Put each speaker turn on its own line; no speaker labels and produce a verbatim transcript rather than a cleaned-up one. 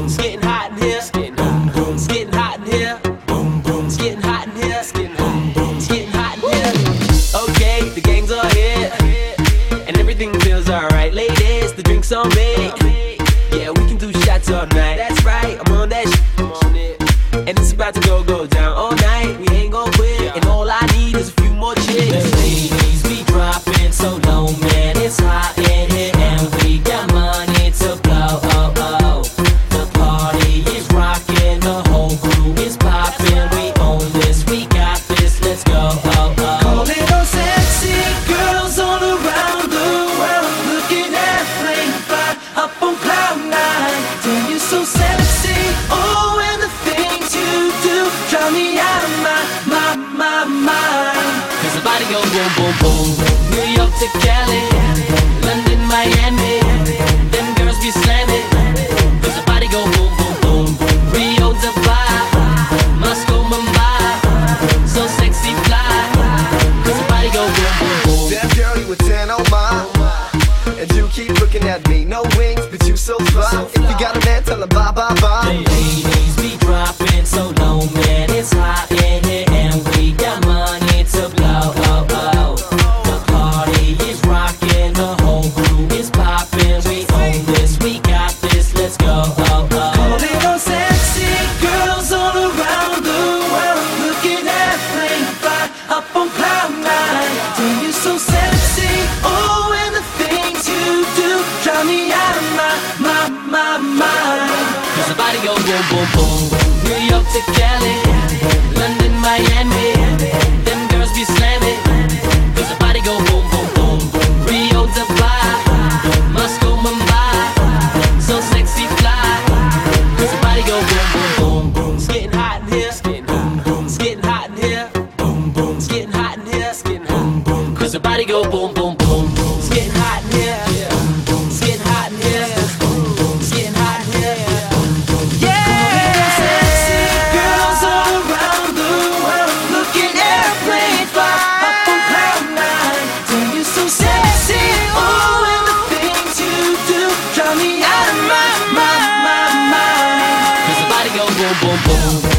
It's getting hot in here. It's getting hot. It's getting hot in here. It's getting hot in here. It's getting hot. It's getting hot in here. Okay, the gangs are here, and everything feels alright. Ladies, the drinks on me. Yeah, we can do shots all night. That's right, I'm on that shit. I'm on it. And it's about to go, go down all night. We ain't gon' quit, and all I need is a few more chicks.
The ladies be dropping so low, man, it's hot in here, and we got money to blow. Oh, oh. The party is rocking, the whole crew is popping. We own this, we got this, let's go. Oh, oh.
Call it all sexy girls all around the world, looking at flame fly up on cloud nine. Damn, you're so sexy. Oh, and the things you do drive me out of my, my, my mind.
Cause the body go boom, boom, boom. New York to Cali, London, Miami. Them girls be slamming. Cause the body go boom, boom, boom. Rio, Dubai, Moscow, Mumbai. So sexy, fly. Cause the body go boom, boom, boom.
Damn girl, you a ten on mine. And you keep looking at me, no wings, but you so fly. If you got a man, tell him bye, bye, bye.
The ladies be dropping so low, man, it's hot in here, and we got money to blow. Oh, oh. The party is rocking, the whole crew is popping. We own this, we got this, let's go. Oh, oh.
Call it all sexy girls all around the world, looking at flame fly up on cloud nine. Damn, you're so sexy. Oh, and the things you do drive me out of my, my, my mind.
Cause the body go boom, boom, boom. New York to Cali, London, Miami. Them girls be slamming. Cause the body go boom, boom, boom. Rio, Dubai, Moscow, Mumbai. So sexy, fly. Cause the body go boom, boom, boom.
It's getting hot in here. It's getting hot. It's getting hot in here. It's getting hot in here. It's getting hot.
Cause the body go boom, boom, boom.
It's getting hot in here. It's getting hot in here. It's getting hot in here.
Yeah, sexy girls all around the world, looking at flame fly up on cloud nine. Damn, you're so sexy. Oh, and the things you do drive me out of my, my, my mind.
Cause the body go boom, boom, boom.